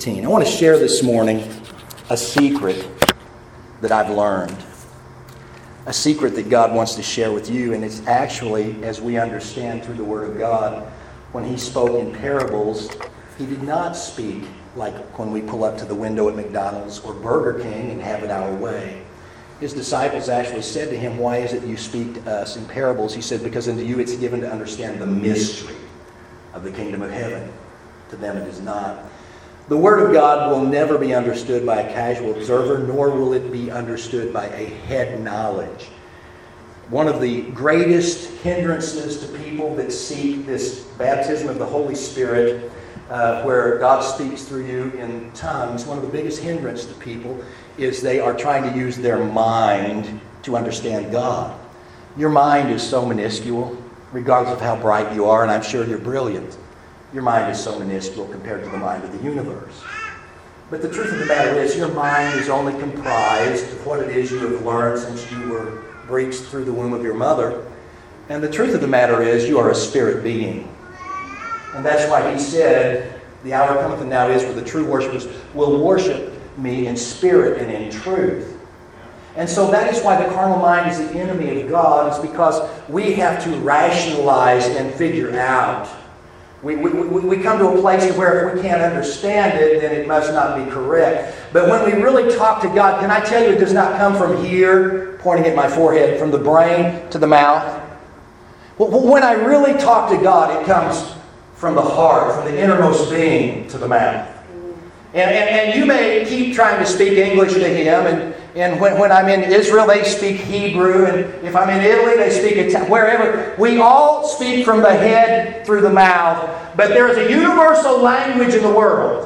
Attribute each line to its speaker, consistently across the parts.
Speaker 1: 16. I want to share this morning a secret that I've learned. A secret that God wants to share with you. And it's actually, as we understand through the Word of God, when He spoke in parables, He did not speak like when we pull up to the window at McDonald's or Burger King and have it our way. His disciples actually said to Him, "Why is it you speak to us in parables?" He said, "Because unto you it's given to understand the mystery of the kingdom of heaven. To them it is not." The Word of God will never be understood by a casual observer, nor will it be understood by a head knowledge. One of the greatest hindrances to people that seek this baptism of the Holy Spirit, where God speaks through you in tongues, one of the biggest hindrances to people is they are trying to use their mind to understand God. Your mind is so minuscule, regardless of how bright you are, and I'm sure you're brilliant. Your mind is so minuscule compared to the mind of the universe. But the truth of the matter is, your mind is only comprised of what it is you have learned since you were breached through the womb of your mother. And the truth of the matter is, you are a spirit being. And that's why He said, "The hour cometh and now is, where the true worshipers will worship me in spirit and in truth." And so that is why the carnal mind is the enemy of God. It's because we have to rationalize and figure out. We come to a place where if we can't understand it, then it must not be correct. But when we really talk to God, can I tell you, it does not come from here, pointing at my forehead, from the brain to the mouth. When I really talk to God, it comes from the heart, from the innermost being to the mouth. And you may keep trying to speak English to Him, and when I'm in Israel, they speak Hebrew, and if I'm in Italy, they speak Italian. Wherever, we all speak from the head through the mouth, but there is a universal language in the world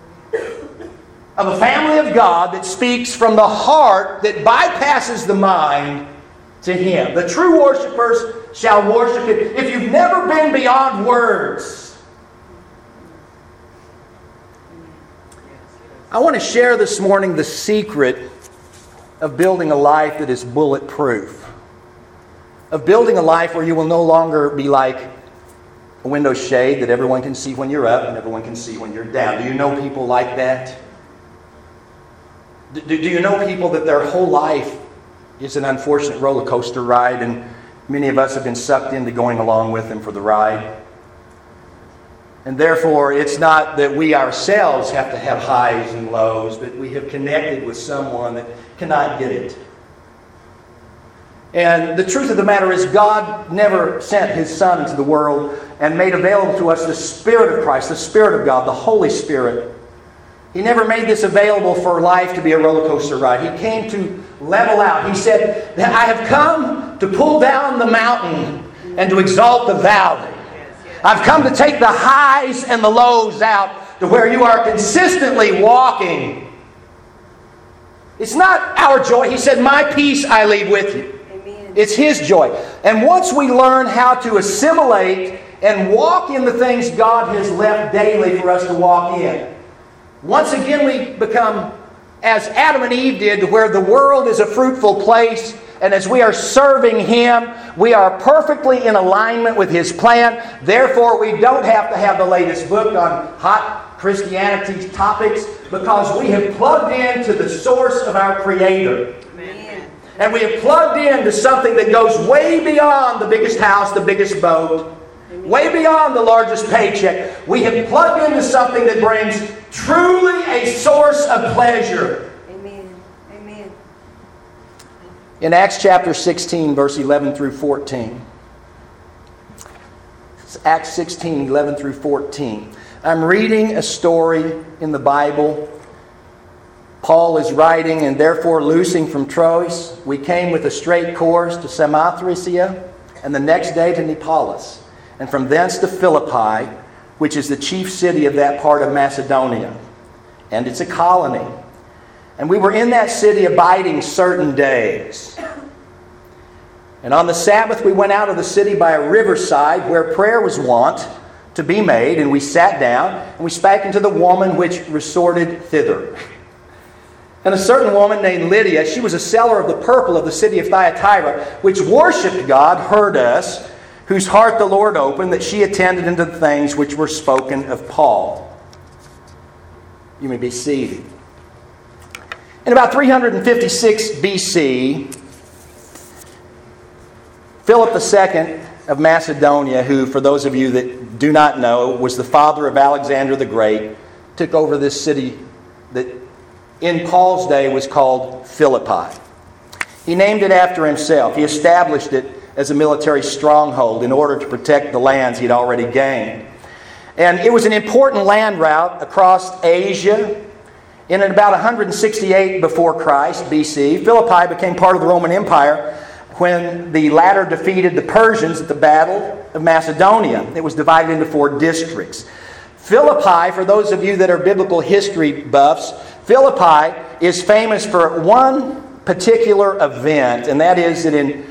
Speaker 1: of a family of God that speaks from the heart, that bypasses the mind to Him. The true worshipers shall worship Him. If you've never been beyond words, I want to share this morning the secret of building a life that is bulletproof. Of building a life where you will no longer be like a window shade that everyone can see when you're up and everyone can see when you're down. Do you know people like that? Do you know people that their whole life is an unfortunate roller coaster ride, and many of us have been sucked into going along with them for the ride? And therefore, it's not that we ourselves have to have highs and lows, but we have connected with someone that cannot get it. And the truth of the matter is, God never sent His Son into the world and made available to us the Spirit of Christ, the Spirit of God, the Holy Spirit. He never made this available for life to be a roller coaster ride. He came to level out. He said, "I have come to pull down the mountain and to exalt the valley. I've come to take the highs and the lows out to where you are consistently walking." It's not our joy. He said, "My peace I leave with you." Amen. It's His joy. And once we learn how to assimilate and walk in the things God has left daily for us to walk in, once again we become, as Adam and Eve did, to where the world is a fruitful place. And as we are serving Him, we are perfectly in alignment with His plan. Therefore, we don't have to have the latest book on hot Christianity topics, because we have plugged into the source of our Creator. Amen. And we have plugged into something that goes way beyond the biggest house, the biggest boat, way beyond the largest paycheck. We have plugged into something that brings truly a source of pleasure. In Acts chapter 16, verse 11 through 14. It's Acts 16, 11 through 14. I'm reading a story in the Bible. Paul is writing, "And therefore loosing from Troas, we came with a straight course to Samothracia, and the next day to Neapolis, and from thence to Philippi, which is the chief city of that part of Macedonia. And it's a colony. And we were in that city abiding certain days. And on the Sabbath we went out of the city by a riverside where prayer was wont to be made, and we sat down, and we spake unto the woman which resorted thither. And a certain woman named Lydia, she was a seller of the purple of the city of Thyatira, which worshipped God, heard us, whose heart the Lord opened, that she attended unto the things which were spoken of Paul. You may be seated. In about 356 BC, Philip II of Macedonia, who, for those of you that do not know, was the father of Alexander the Great, took over this city that in Paul's day was called Philippi. He named it after himself. He established it as a military stronghold in order to protect the lands he'd already gained. And it was an important land route across Asia. In about 168 before Christ, BC, Philippi became part of the Roman Empire when the latter defeated the Persians at the Battle of Macedonia. It was divided into 4 districts. Philippi, for those of you that are biblical history buffs, Philippi is famous for one particular event, and that is that in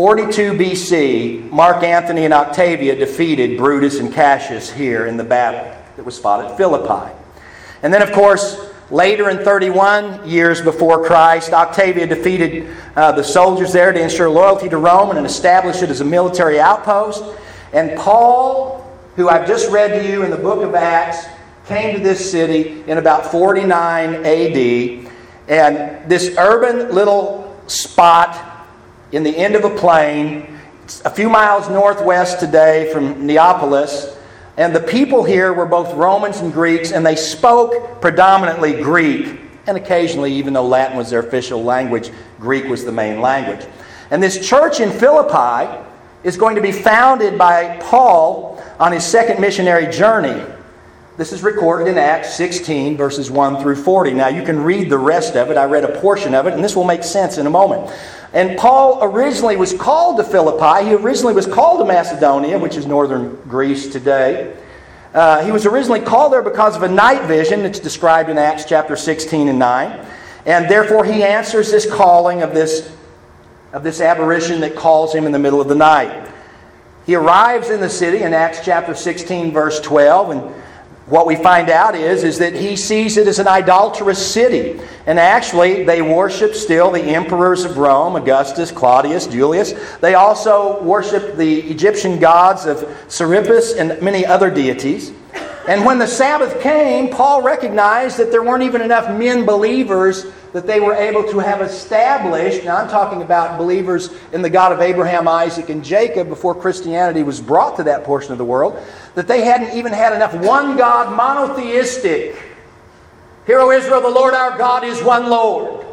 Speaker 1: 42 BC, Mark Antony and Octavia defeated Brutus and Cassius here in the battle that was fought at Philippi. And then, of course, later in 31 years before Christ, Octavia defeated the soldiers there to ensure loyalty to Rome and established it as a military outpost. And Paul, who I've just read to you in the book of Acts, came to this city in about 49 AD. And this urban little spot in the end of a plain, a few miles northwest today from Neapolis. And the people here were both Romans and Greeks, and they spoke predominantly Greek. And occasionally, even though Latin was their official language, Greek was the main language. And this church in Philippi is going to be founded by Paul on his second missionary journey. This is recorded in Acts 16, verses 1 through 40. Now, you can read the rest of it. I read a portion of it, and this will make sense in a moment. And Paul originally was called to Philippi. He originally was called to Macedonia, which is northern Greece today. He was originally called there because of a night vision that's described in Acts chapter 16 and 9. And therefore he answers this calling of this apparition that calls him in the middle of the night. He arrives in the city in Acts chapter 16, verse 12, and what we find out is that he sees it as an idolatrous city. And actually, they worship still the emperors of Rome, Augustus, Claudius, Julius. They also worship the Egyptian gods of Serapis and many other deities. And when the Sabbath came, Paul recognized that there weren't even enough men believers that they were able to have established. Now I'm talking about believers in the God of Abraham, Isaac, and Jacob before Christianity was brought to that portion of the world, that they hadn't even had enough one God, monotheistic. Hear, O Israel, the Lord our God is one Lord.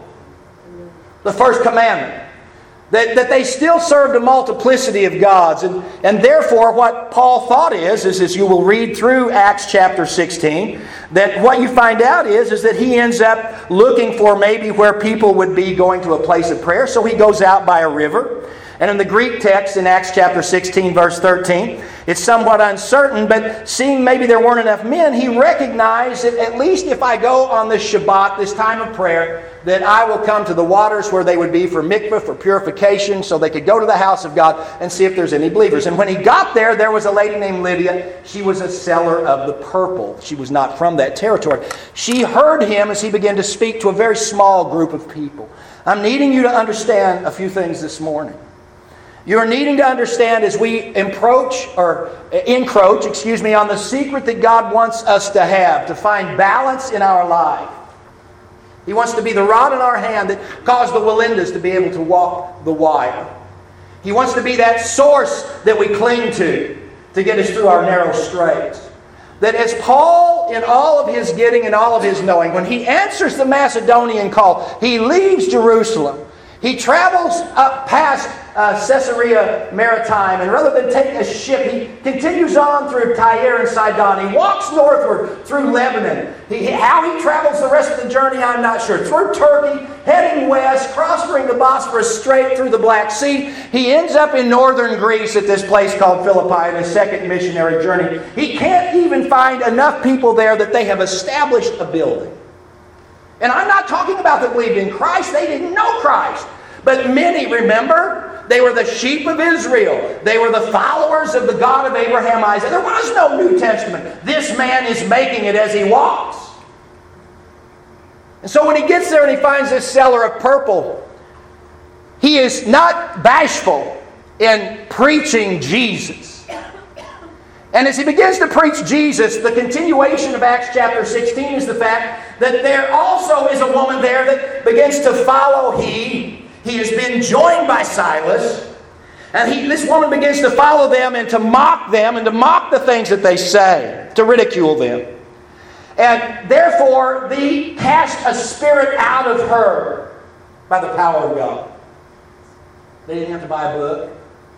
Speaker 1: The first commandment. That they still served a multiplicity of gods. And therefore, what Paul thought is as you will read through Acts chapter 16, that what you find out is that he ends up looking for maybe where people would be going to a place of prayer. So he goes out by a river. And in the Greek text in Acts chapter 16, verse 13, it's somewhat uncertain, but seeing maybe there weren't enough men, he recognized that at least if I go on this Shabbat, this time of prayer, that I will come to the waters where they would be for mikvah, for purification, so they could go to the house of God and see if there's any believers. And when he got there, there was a lady named Lydia. She was a seller of the purple. She was not from that territory. She heard him as he began to speak to a very small group of people. I'm needing you to understand a few things this morning. You're needing to understand as we encroach on the secret that God wants us to have, to find balance in our life. He wants to be the rod in our hand that caused the Wallendas to be able to walk the wire. He wants to be that source that we cling to get us through our narrow straits. That as Paul, in all of his getting and all of his knowing, when he answers the Macedonian call, he leaves Jerusalem. He travels up past Caesarea Maritime, and rather than take a ship, he continues on through Tyre and Sidon. He walks northward through Lebanon. How he travels the rest of the journey, I'm not sure. Through Turkey, heading west, crossing the Bosphorus straight through the Black Sea. He ends up in northern Greece at this place called Philippi in his second missionary journey. He can't even find enough people there that they have established a building. And I'm not talking about that believed in Christ. They didn't know Christ. But many, remember, they were the sheep of Israel. They were the followers of the God of Abraham, Isaac. There was no New Testament. This man is making it as he walks. And so when he gets there and he finds this seller of purple, he is not bashful in preaching Jesus. And as he begins to preach Jesus, the continuation of Acts chapter 16 is the fact that there also is a woman there that begins to follow He has been joined by Silas. And this woman begins to follow them and to mock them and to mock the things that they say, to ridicule them. And therefore, they cast a spirit out of her by the power of God. They didn't have to buy a book.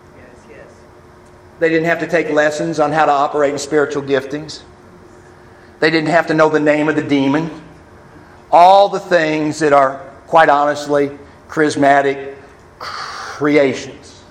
Speaker 1: They didn't have to take lessons on how to operate in spiritual giftings. They didn't have to know the name of the demon. All the things that are, quite honestly, charismatic creations.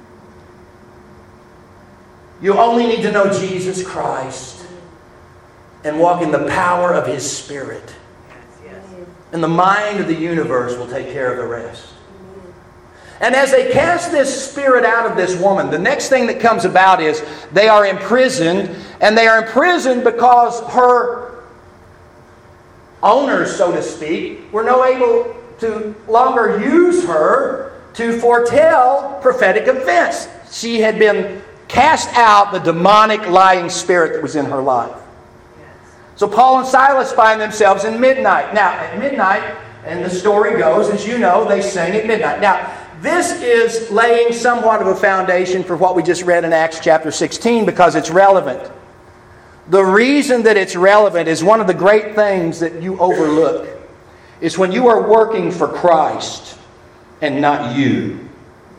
Speaker 1: You only need to know Jesus Christ and walk in the power of His Spirit. And the mind of the universe will take care of the rest. And as they cast this spirit out of this woman, the next thing that comes about is they are imprisoned. And they are imprisoned because her owners, so to speak, were not able to longer use her to foretell prophetic events. She had been cast out the demonic lying spirit that was in her life. So Paul and Silas find themselves in midnight. Now, at midnight, and the story goes, as you know, they sang at midnight. Now, this is laying somewhat of a foundation for what we just read in Acts chapter 16 because it's relevant. The reason that it's relevant is one of the great things that you overlook is when you are working for Christ and not you.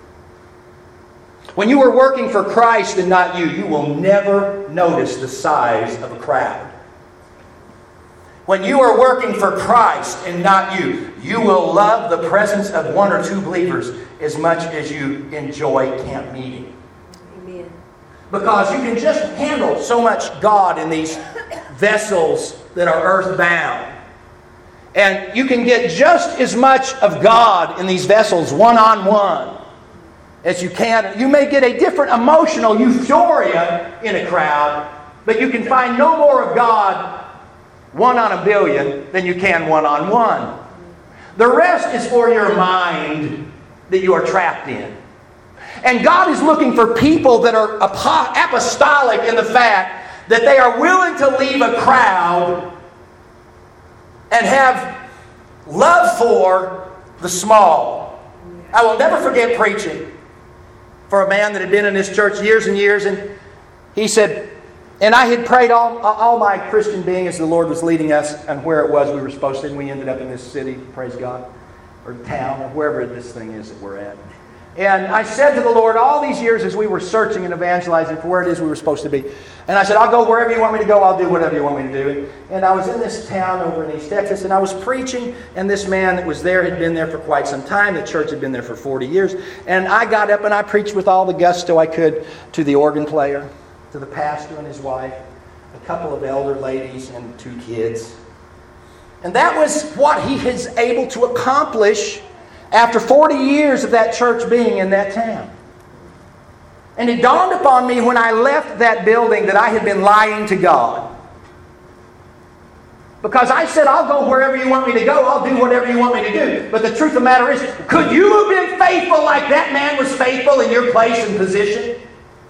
Speaker 1: When you are working for Christ and not you, you will never notice the size of a crowd. When you are working for Christ and not you, you will love the presence of one or two believers as much as you enjoy camp meeting.
Speaker 2: Amen.
Speaker 1: Because you can just handle so much God in these vessels that are earthbound. And you can get just as much of God in these vessels one-on-one as you can. You may get a different emotional euphoria in a crowd, but you can find no more of God one on a billion than you can one-on-one. The rest is for your mind that you are trapped in. And God is looking for people that are apostolic in the fact that they are willing to leave a crowd and have love for the small. I will never forget preaching for a man that had been in this church years and years, and he said, and I had prayed all my Christian being as the Lord was leading us and where it was we were supposed to, and we ended up in this city, praise God, or town, or wherever this thing is that we're at. And I said to the Lord all these years as we were searching and evangelizing for where it is we were supposed to be, and I said, I'll go wherever you want me to go, I'll do whatever you want me to do. And I was in this town over in East Texas, and I was preaching, and this man that was there had been there for quite some time. The church had been there for 40 years. And I got up and I preached with all the gusto I could to the organ player, to the pastor and his wife, a couple of elder ladies, and 2 kids. And that was what he was able to accomplish after 40 years of that church being in that town. And it dawned upon me when I left that building that I had been lying to God. Because I said, I'll go wherever you want me to go, I'll do whatever you want me to do. But the truth of the matter is, could you have been faithful like that man was faithful in your place and position?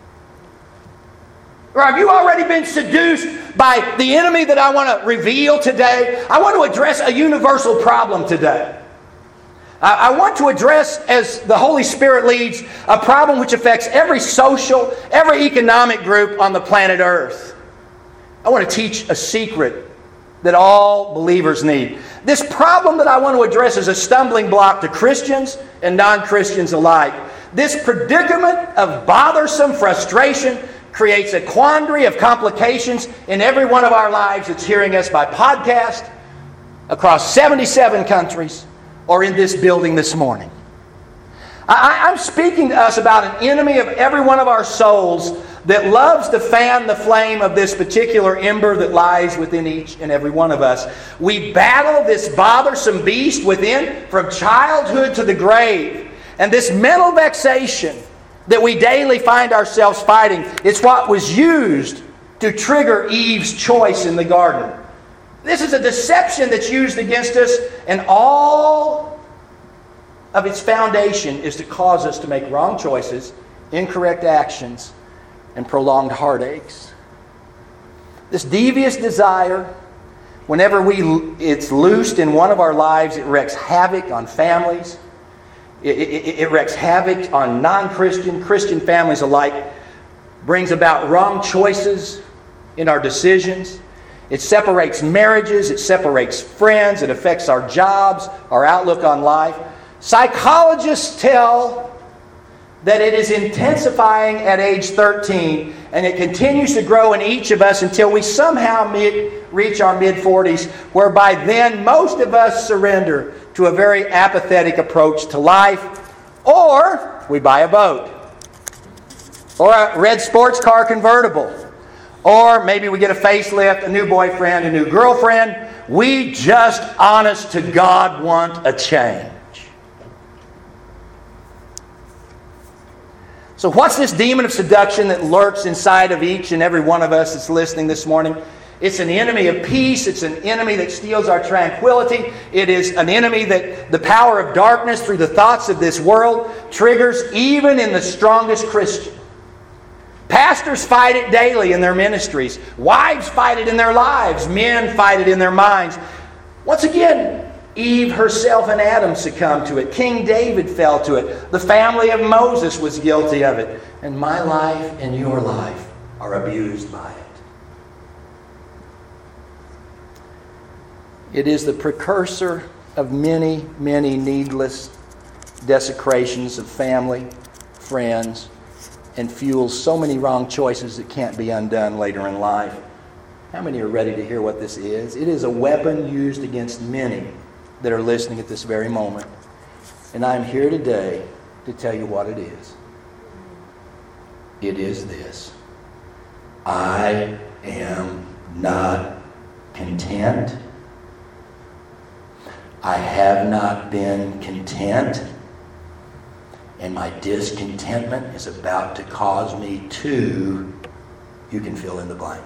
Speaker 1: Or have you already been seduced by the enemy that I want to reveal today? I want to address a universal problem today. I want to address, as the Holy Spirit leads, a problem which affects every social, every economic group on the planet Earth. I want to teach a secret that all believers need. This problem that I want to address is a stumbling block to Christians and non-Christians alike. This predicament of bothersome frustration creates a quandary of complications in every one of our lives that's hearing us by podcast across 77 countries or in this building this morning. I'm speaking to us about an enemy of every one of our souls that loves to fan the flame of this particular ember that lies within each and every one of us. We battle this bothersome beast within from childhood to the grave. And this mental vexation that we daily find ourselves fighting, it's what was used to trigger Eve's choice in the garden. This is a deception that's used against us, and all of its foundation is to cause us to make wrong choices, incorrect actions, and prolonged heartaches. This devious desire, whenever it's loosed in one of our lives, it wreaks havoc on families. It wreaks havoc on non-Christian, Christian families alike. Brings about wrong choices in our decisions. It separates marriages. It separates friends. It affects our jobs, our outlook on life. Psychologists tell that it is intensifying at age 13, and it continues to grow in each of us until we somehow reach our mid-40s, whereby then most of us surrender to a very apathetic approach to life, or we buy a boat, or a red sports car convertible, or maybe we get a facelift, a new boyfriend, a new girlfriend. We just, honest to God, want a change. So what's this demon of seduction that lurks inside of each and every one of us that's listening this morning? It's an enemy of peace. It's an enemy that steals our tranquility. It is an enemy that the power of darkness through the thoughts of this world triggers even in the strongest Christian. Pastors fight it daily in their ministries. Wives fight it in their lives. Men fight it in their minds. Once again, Eve herself and Adam succumbed to it. King David fell to it. The family of Moses was guilty of it. And my life and your life are abused by it. It is the precursor of many, many needless desecrations of family, friends, and fuels so many wrong choices that can't be undone later in life. How many are ready to hear what this is? It is a weapon used against many that are listening at this very moment. And I'm here today to tell you what it is. It is this. I am not content. I have not been content. And my discontentment is about to cause me to, you can fill in the blank.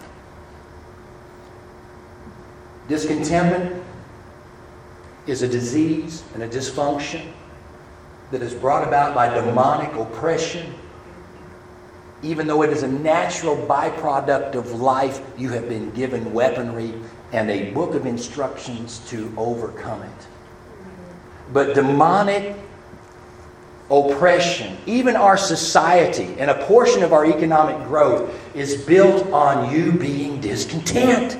Speaker 1: Discontentment is a disease and a dysfunction that is brought about by demonic oppression. Even though it is a natural byproduct of life, you have been given weaponry and a book of instructions to overcome it. But demonic oppression, even our society and a portion of our economic growth, is built on you being discontent.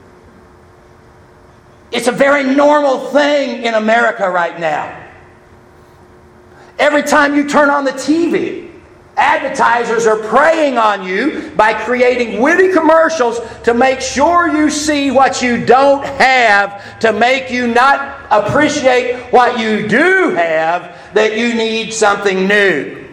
Speaker 1: It's a very normal thing in America right now. Every time you turn on the TV, advertisers are preying on you by creating witty commercials to make sure you see what you don't have, to make you not appreciate what you do have, that you need something new.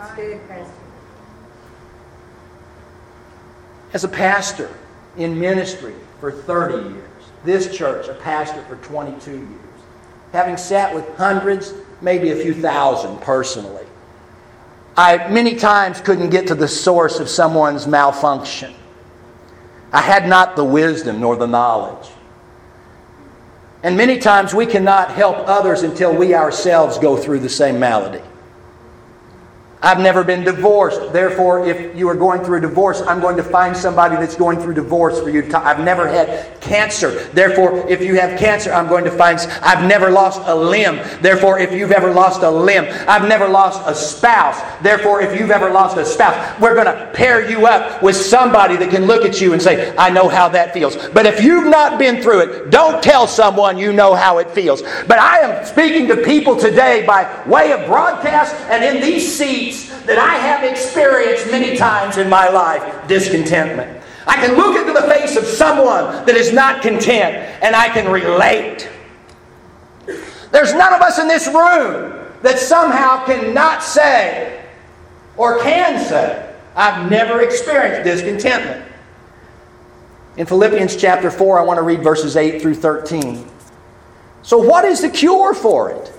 Speaker 1: As a pastor in ministry for 30 years, this church, a pastor for 22 years, having sat with hundreds, maybe a few thousand personally, I many times couldn't get to the source of someone's malfunction. I had not the wisdom nor the knowledge. And many times we cannot help others until we ourselves go through the same malady. I've never been divorced. Therefore, if you are going through a divorce, I'm going to find somebody that's going through divorce for you. I've never had cancer. Therefore, if you have cancer, I'm going to find... I've never lost a limb. Therefore, if you've ever lost a limb, I've never lost a spouse. Therefore, if you've ever lost a spouse, we're going to pair you up with somebody that can look at you and say, I know how that feels. But if you've not been through it, don't tell someone you know how it feels. But I am speaking to people today by way of broadcast and in these seats that I have experienced many times in my life, discontentment. I can look into the face of someone that is not content and I can relate. There's none of us in this room that somehow cannot say or can say, I've never experienced discontentment. In Philippians chapter 4, I want to read verses 8 through 13. So what is the cure for it?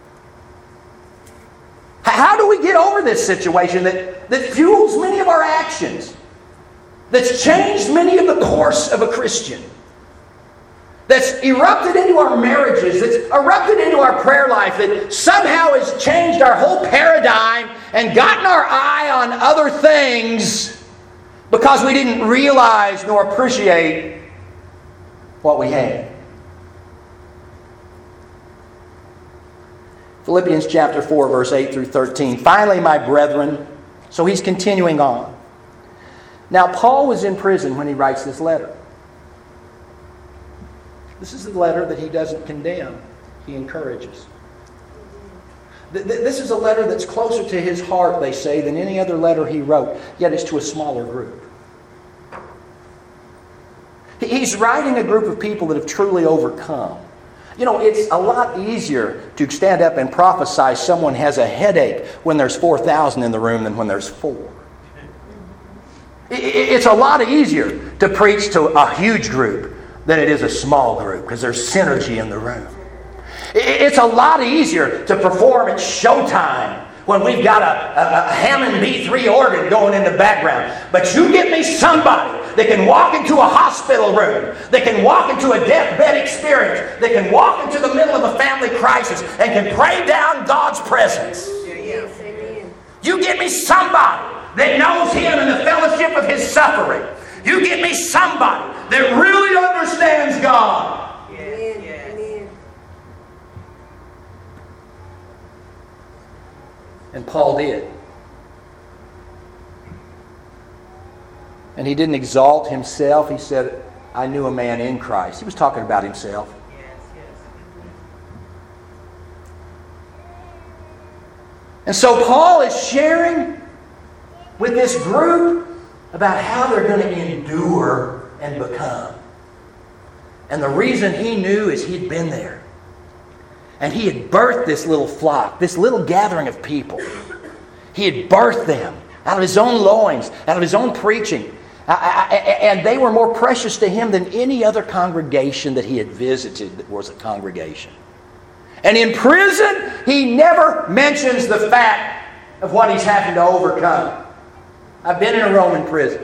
Speaker 1: How do we get over this situation that fuels many of our actions? That's changed many of the course of a Christian? That's erupted into our marriages, that's erupted into our prayer life, that somehow has changed our whole paradigm and gotten our eye on other things because we didn't realize nor appreciate what we had. Philippians chapter 4, verse 8 through 13. Finally, my brethren, so he's continuing on. Now, Paul was in prison when he writes this letter. This is the letter that he doesn't condemn, he encourages. This is a letter that's closer to his heart, they say, than any other letter he wrote, yet it's to a smaller group. He's writing a group of people that have truly overcome. You know, it's a lot easier to stand up and prophesy someone has a headache when there's 4,000 in the room than when there's 4. It's a lot easier to preach to a huge group than it is a small group because there's synergy in the room. It's a lot easier to perform at showtime when we've got a Hammond B3 organ going in the background. But you get me somebody that can walk into a hospital room, that can walk into a deathbed experience, that can walk into the middle of a family crisis and can pray down God's presence.
Speaker 2: Yes, amen.
Speaker 1: You get me somebody that knows Him and the fellowship of His suffering. You get me somebody that really understands God.
Speaker 2: Amen. Amen.
Speaker 1: And Paul did. And he didn't exalt himself. He said, I knew a man in Christ. He was talking about himself. And so Paul is sharing with this group about how they're going to endure and become. And the reason he knew is he'd been there. And he had birthed this little flock, this little gathering of people. He had birthed them out of his own loins, out of his own preaching. And they were more precious to him than any other congregation that he had visited that was a congregation. And in prison, he never mentions the fact of what he's having to overcome. I've been in a Roman prison.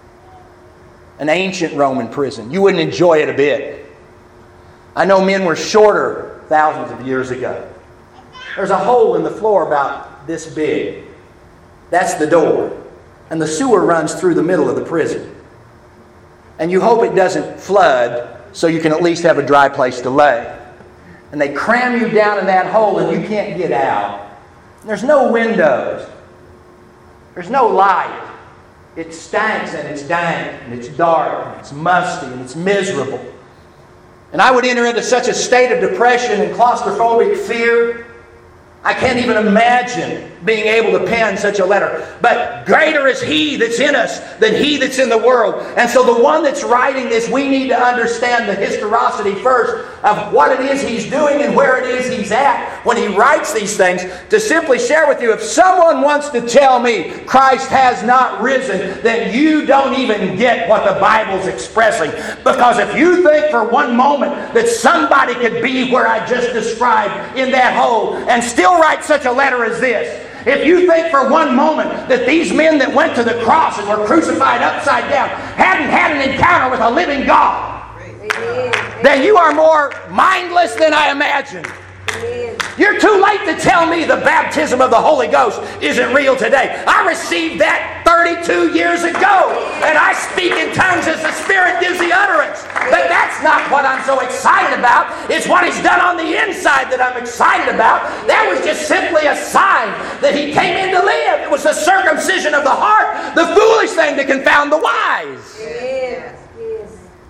Speaker 1: An ancient Roman prison. You wouldn't enjoy it a bit. I know men were shorter thousands of years ago. There's a hole in the floor about this big. That's the door. And the sewer runs through the middle of the prison. And you hope it doesn't flood so you can at least have a dry place to lay. And they cram you down in that hole and you can't get out. And there's no windows. There's no light. It stinks and it's dank and it's dark and it's musty and it's miserable. And I would enter into such a state of depression and claustrophobic fear. I can't even imagine being able to pen such a letter. But greater is He that's in us than he that's in the world. And so the one that's writing this, we need to understand the historicity first of what it is he's doing and where it is he's at when he writes these things. To simply share with you, if someone wants to tell me Christ has not risen, then you don't even get what the Bible's expressing. Because if you think for one moment that somebody could be where I just described in that hole and still write such a letter as this, if you think for one moment that these men that went to the cross and were crucified upside down hadn't had an encounter with a living God, then you are more mindless than I imagined. You're too late to tell me the baptism of the Holy Ghost isn't real today. I received that 32 years ago, and I speak in tongues as the Spirit gives the utterance. But that's not what I'm so excited about. It's what He's done on the inside that I'm excited about. That was just simply a sign that He came in to live. It was the circumcision of the heart, the foolish thing to confound the wise.
Speaker 2: Yes, yes.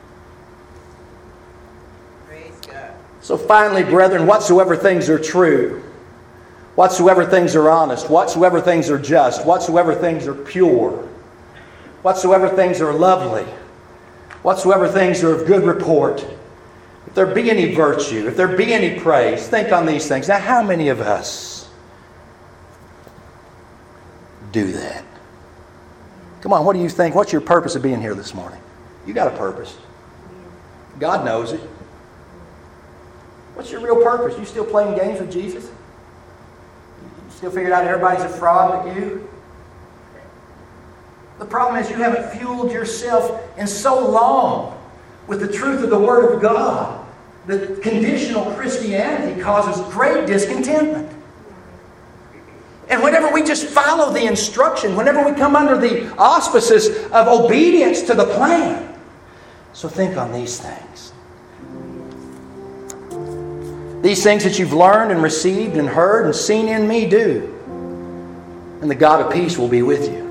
Speaker 1: So finally, brethren, whatsoever things are true, whatsoever things are honest, whatsoever things are just, whatsoever things are pure, whatsoever things are lovely, whatsoever things are of good report, if there be any virtue, if there be any praise, think on these things. Now, how many of us do that? Come on, what do you think? What's your purpose of being here this morning? You got a purpose. God knows it. What's your real purpose? You still playing games with Jesus? You still figured out everybody's a fraud but you? The problem is you haven't fueled yourself in so long with the truth of the Word of God that conditional Christianity causes great discontentment. And whenever we just follow the instruction, whenever we come under the auspices of obedience to the plan. So think on these things. These things that you've learned and received and heard and seen in me, do. And the God of peace will be with you.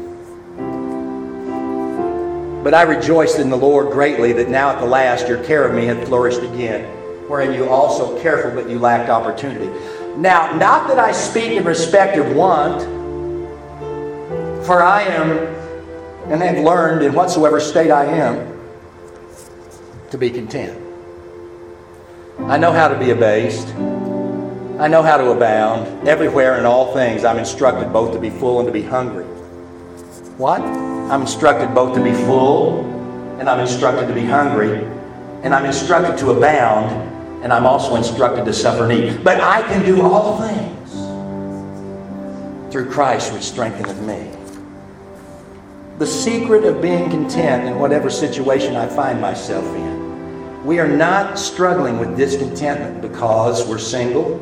Speaker 1: But I rejoiced in the Lord greatly that now at the last your care of me had flourished again, wherein you also careful but you lacked opportunity. Now, not that I speak in respect of want, for I am and have learned in whatsoever state I am to be content. I know how to be abased. I know how to abound. Everywhere in all things I'm instructed both to be full and to be hungry. What? I'm instructed both to be full and I'm instructed to be hungry. And I'm instructed to abound and I'm also instructed to suffer need. But I can do all things through Christ which strengtheneth me. The secret of being content in whatever situation I find myself in. We are not struggling with discontentment because we're single,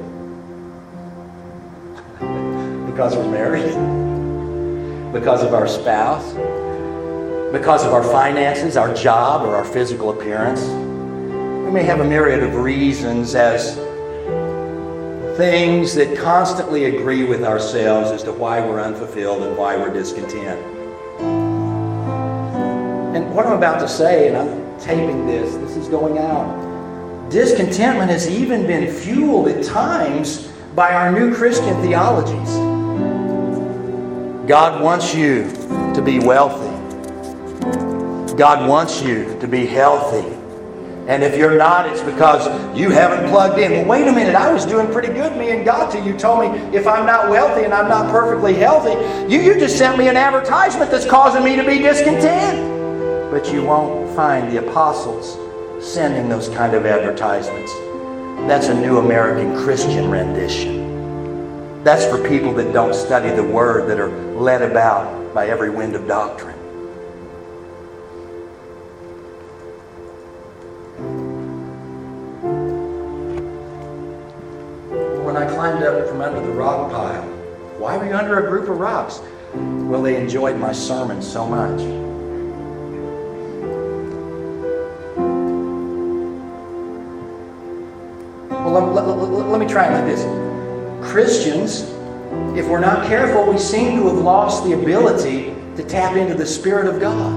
Speaker 1: because we're married, because of our spouse, because of our finances, our job, or our physical appearance. We may have a myriad of reasons as things that constantly agree with ourselves as to why we're unfulfilled and why we're discontent. And what I'm about to say, and I'm taping this is going out. Discontentment has even been fueled at times by our new Christian theologies. God wants you to be wealthy. God wants you to be healthy. And if you're not, it's because you haven't plugged in. Well, wait a minute, I was doing pretty good, me and God, till you told me if I'm not wealthy and I'm not perfectly healthy, you just sent me an advertisement that's causing me to be discontent. But you won't find the apostles sending those kind of advertisements. That's a New American Christian rendition. That's for people that don't study the Word, that are led about by every wind of doctrine. When I climbed up from under the rock pile, why were you under a group of rocks? Well, they enjoyed my sermon so much. Well, let me try it like this. Christians, if we're not careful, we seem to have lost the ability to tap into the Spirit of God.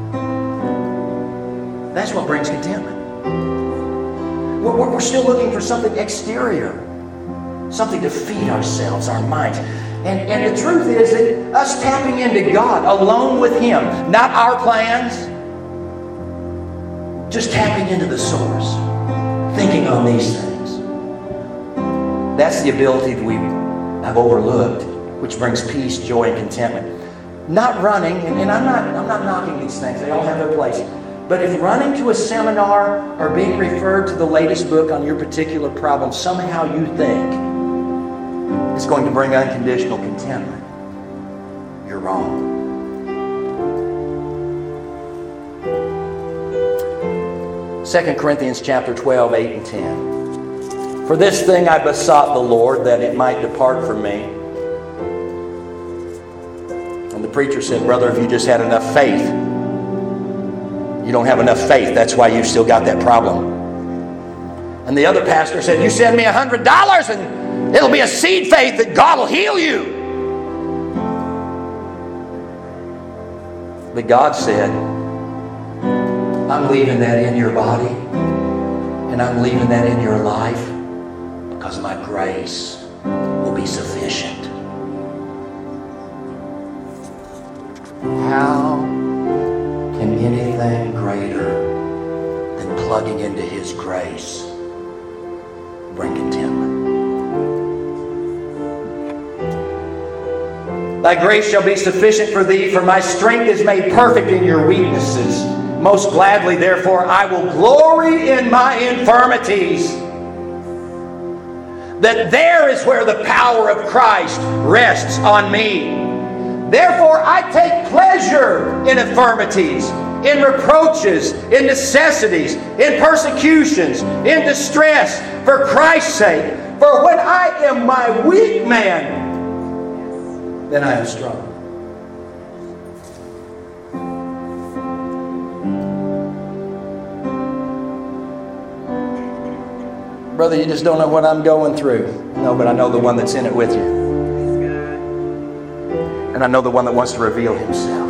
Speaker 1: That's what brings contentment. We're still looking for something exterior, something to feed ourselves, our minds. And the truth is that us tapping into God, alone with Him, not our plans, just tapping into the source, thinking on these things. That's the ability that we have overlooked, which brings peace, joy, and contentment. Not running, and I'm not knocking these things, they all have their place. But if running to a seminar or being referred to the latest book on your particular problem, somehow you think it's going to bring unconditional contentment, you're wrong. 2 Corinthians chapter 12, 8 and 10. For this thing I besought the Lord, that it might depart from me. And the preacher said, brother, if you just had enough faith. You don't have enough faith. That's why you've still got that problem. And the other pastor said, you send me $100 and it'll be a seed faith that God will heal you. But God said, I'm leaving that in your body and I'm leaving that in your life because my grace will be sufficient. How can anything greater than plugging into His grace bring contentment? Thy grace shall be sufficient for thee, for my strength is made perfect in your weaknesses. Most gladly, therefore, I will glory in my infirmities, that there is where the power of Christ rests on me. Therefore, I take pleasure in infirmities, in reproaches, in necessities, in persecutions, in distress, for Christ's sake. For when I am my weak man, then I am strong. Brother, you just don't know what I'm going through. No, but I know the one that's in it with you. And I know the one that wants to reveal himself.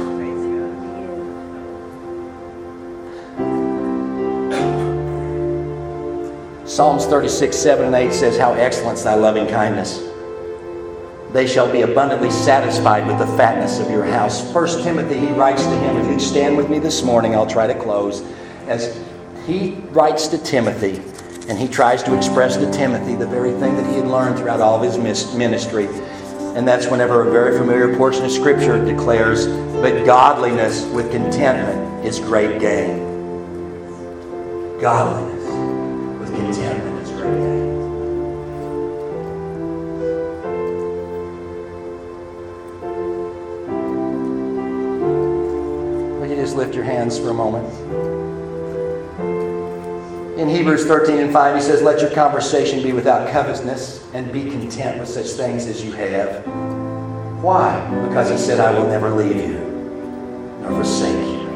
Speaker 1: Psalms 36, 7 and 8 says, how excellent is thy loving kindness. They shall be abundantly satisfied with the fatness of your house. 1 Timothy, he writes to him, if you'd stand with me this morning, I'll try to close. As he writes to Timothy, and he tries to express to Timothy the very thing that he had learned throughout all of his ministry. And that's whenever a very familiar portion of Scripture declares, but godliness with contentment is great gain. Godliness with contentment is great gain. Will you just lift your hands for a moment? In Hebrews 13 and 5, he says, let your conversation be without covetousness and be content with such things as you have. Why? Because he said, I will never leave you nor forsake you.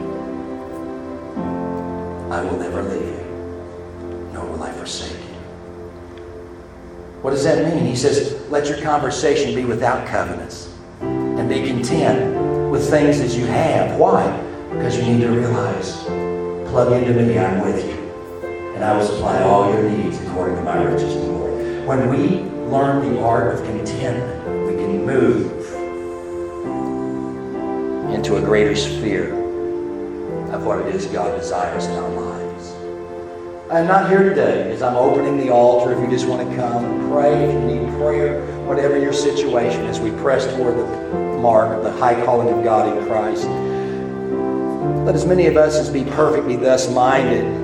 Speaker 1: I will never leave you, nor will I forsake you. What does that mean? He says, let your conversation be without covetousness and be content with things as you have. Why? Because you need to realize, plug into me, I'm with you. And I will supply all your needs according to my riches and glory. When we learn the art of contentment, we can move into a greater sphere of what it is God desires in our lives. I'm not here today as I'm opening the altar. If you just want to come and pray, if you need prayer, whatever your situation, as we press toward the mark of the high calling of God in Christ. Let as many of us as be perfect be thus minded.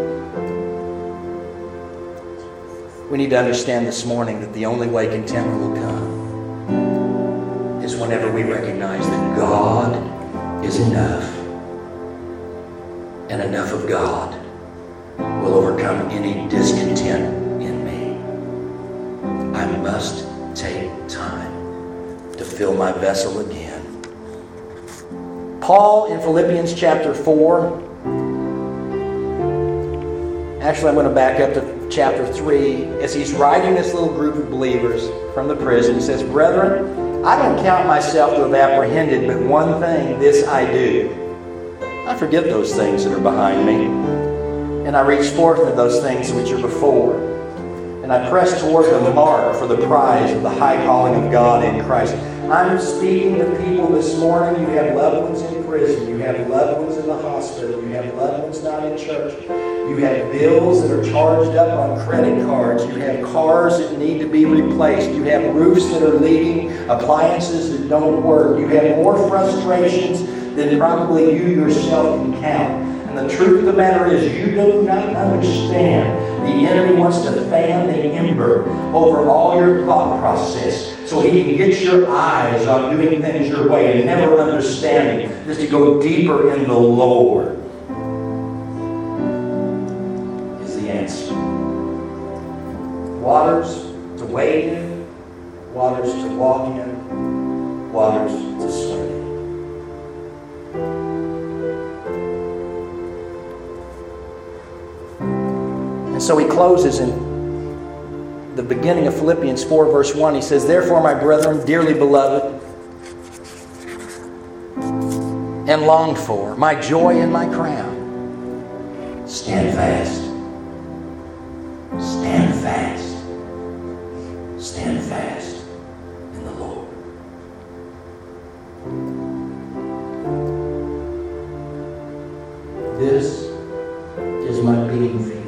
Speaker 1: We need to understand this morning that the only way contentment will come is whenever we recognize that God is enough, and enough of God will overcome any discontent in me. I must take time to fill my vessel again. Paul in Philippians chapter 4, actually I'm going to back up to chapter 3, as he's writing this little group of believers from the prison. He says, brethren, I don't count myself to have apprehended, but one thing, this I do. I forget those things that are behind me, and I reach forth to those things which are before. And I press toward the mark for the prize of the high calling of God in Christ. I'm speaking to people this morning. You have loved ones in prison. You have loved ones in the hospital. You have loved ones not in church. You have bills that are charged up on credit cards. You have cars that need to be replaced. You have roofs that are leaking, appliances that don't work. You have more frustrations than probably you yourself can count. And the truth of the matter is, you do not understand. The enemy wants to fan the ember over all your thought process so he can get your eyes on doing things your way and never understanding, just to go deeper in the Lord. Waters to wade in, waters to walk in, waters to swim in. And so he closes in the beginning of Philippians 4 verse 1. He says, therefore, my brethren, dearly beloved and longed for, my joy and my crown, stand fast. Stand fast. Stand fast in the Lord. This is my beating field.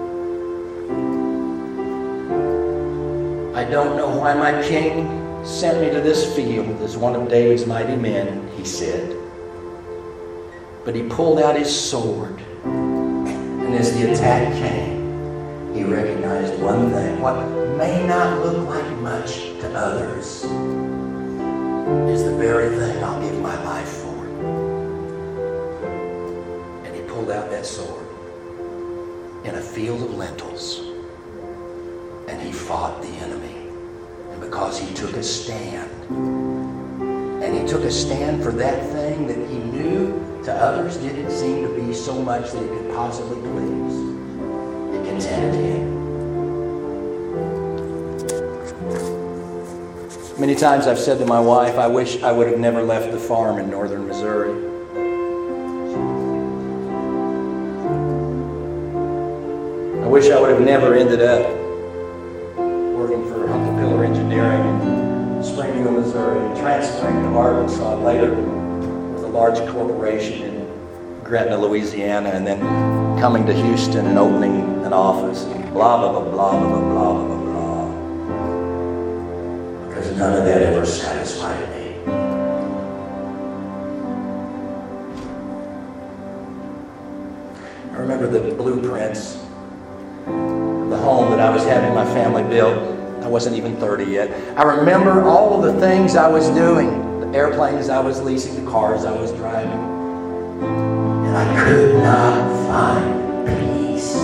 Speaker 1: I don't know why my King sent me to this field as one of David's mighty men, he said. But he pulled out his sword, and as the attack came, he recognized one thing. What may not look like much to others is the very thing I'll give my life for. And he pulled out that sword in a field of lentils, and he fought the enemy. And because he took a stand, And he took a stand for that thing that he knew to others didn't seem to be so much that it could possibly please. It contented him. Many times I've said to my wife, I wish I would have never left the farm in northern Missouri. I wish I would have never ended up working for Hunter Pillar Engineering in Springfield, Missouri, and transferring to Arkansas, and later with a large corporation in Gretna, Louisiana, and then coming to Houston and opening an office, and blah, blah, blah, blah, blah, blah, blah, blah, blah. Because none of that ever satisfied me. I remember the blueprints of the home that I was having my family build. I wasn't even 30 yet. I remember all of the things I was doing, the airplanes I was leasing, the cars I was driving. And I could not find peace.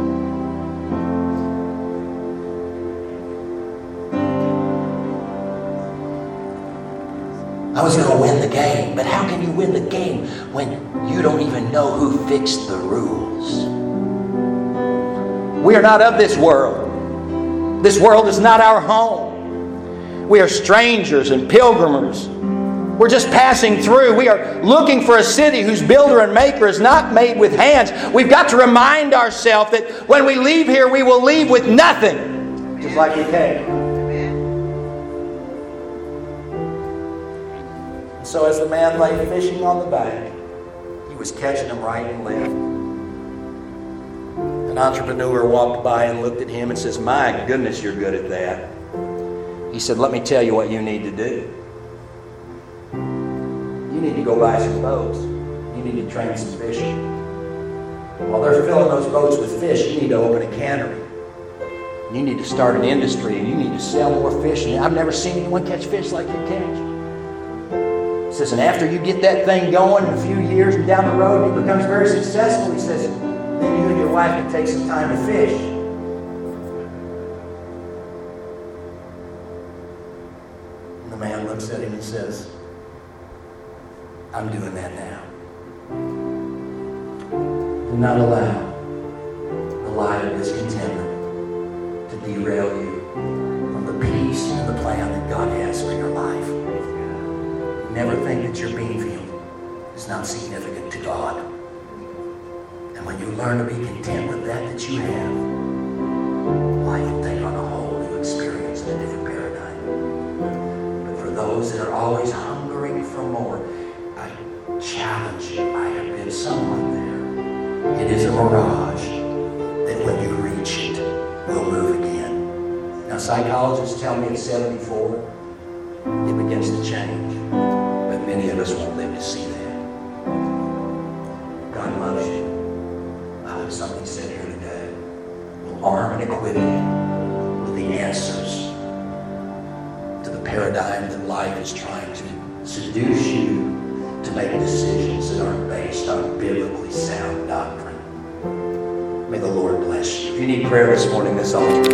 Speaker 1: I was going to win the game, but how can you win the game when you don't even know who fixed the rules? We are not of this world. This world is not our home. We are strangers and pilgrims. We're just passing through. We are looking for a city whose builder and maker is not made with hands. We've got to remind ourselves that when we leave here, we will leave with nothing, just like we came. So as the man lay fishing on the bank, he was catching them right and left. An entrepreneur walked by and looked at him and says, "My goodness, you're good at that." He said, "Let me tell you what you need to do. You need to go buy some boats. You need to train some fishing. While they're filling those boats with fish, you need to open a cannery. You need to start an industry, and you need to sell more fish. And I've never seen anyone catch fish like you catch." He says, "And after you get that thing going in a few years and down the road, it becomes very successful," he says, "then you and your wife can take some time to fish." And the man looks at him and says, "I'm doing that now." Do not allow the lie of discontentment to derail you from the peace and the plan that God has for your life. Never think that your bean field is not significant to God. And when you learn to be content with that you have, life will take on a whole new experience and a different paradigm. But for those that are always hungering for more, I challenge you. I have been somewhat there. It is a mirage that when you reach it, will move again. Now, psychologists tell me at 74, it begins to change. But many of us won't live to see that. God loves you. I hope something said here today will arm and equip you with the answers to the paradigm that life is trying to seduce you to make decisions that aren't based on biblically sound doctrine. May the Lord bless you. If you need prayer this morning, this altar.